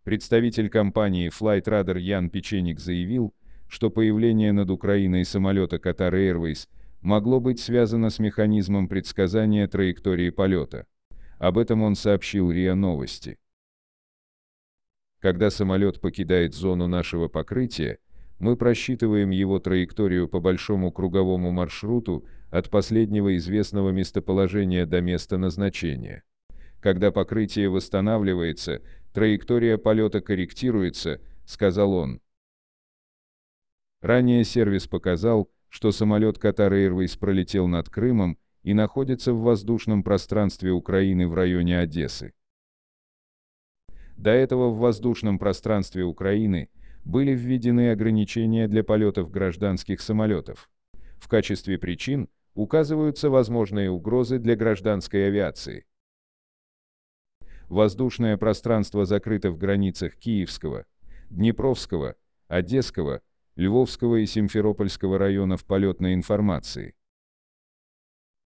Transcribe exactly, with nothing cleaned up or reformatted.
Представитель компании Flightradar Ян Печеник заявил, что появление над Украиной самолета Qatar Airways могло быть связано с механизмом предсказания траектории полета. Об этом он сообщил РИА Новости. Когда самолет покидает зону нашего покрытия, мы просчитываем его траекторию по большому круговому маршруту от последнего известного местоположения до места назначения. Когда покрытие восстанавливается, траектория полета корректируется, сказал он. Ранее сервис показал, что самолет Qatar Airways пролетел над Крымом и находится в воздушном пространстве Украины в районе Одессы. До этого в воздушном пространстве Украины были введены ограничения для полетов гражданских самолетов. В качестве причин указываются возможные угрозы для гражданской авиации. Воздушное пространство закрыто в границах Киевского, Днепровского, Одесского, Львовского и Симферопольского районов полетной информации.